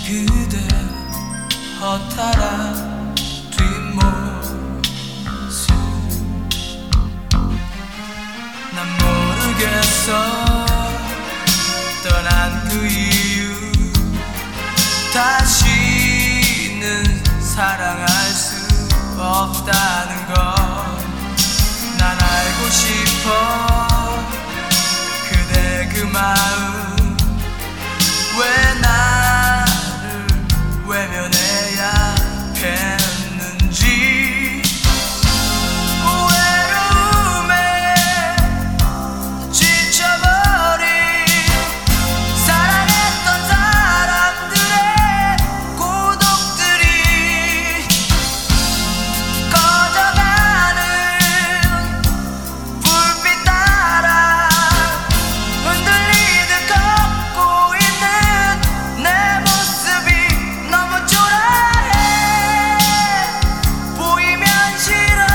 그대 허탈한 뒷모습 난 모르겠어 떠난 그 이유 다시는 사랑할 수 없다는 걸 난 알고 싶어 그대 그 마음 왜 나를 외면해야 했는지 외로움에 지쳐버린 사랑했던 사람들의 고독들이 꺼져가는 불빛 따라 흔들리듯 걷고 있는 내 모습이 너무 초라해 보이면 싫어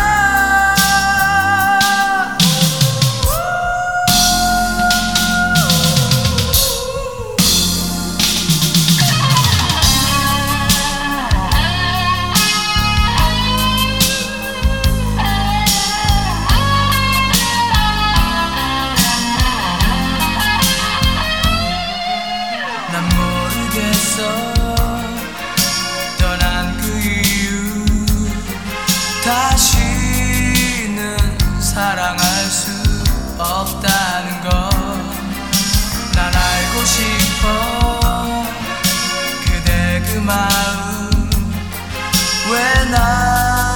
난 모르겠어 떠난 그 이유 다시는 사랑할 수 없다는 걸 난 알고 싶어 그대 그 마음 왜 나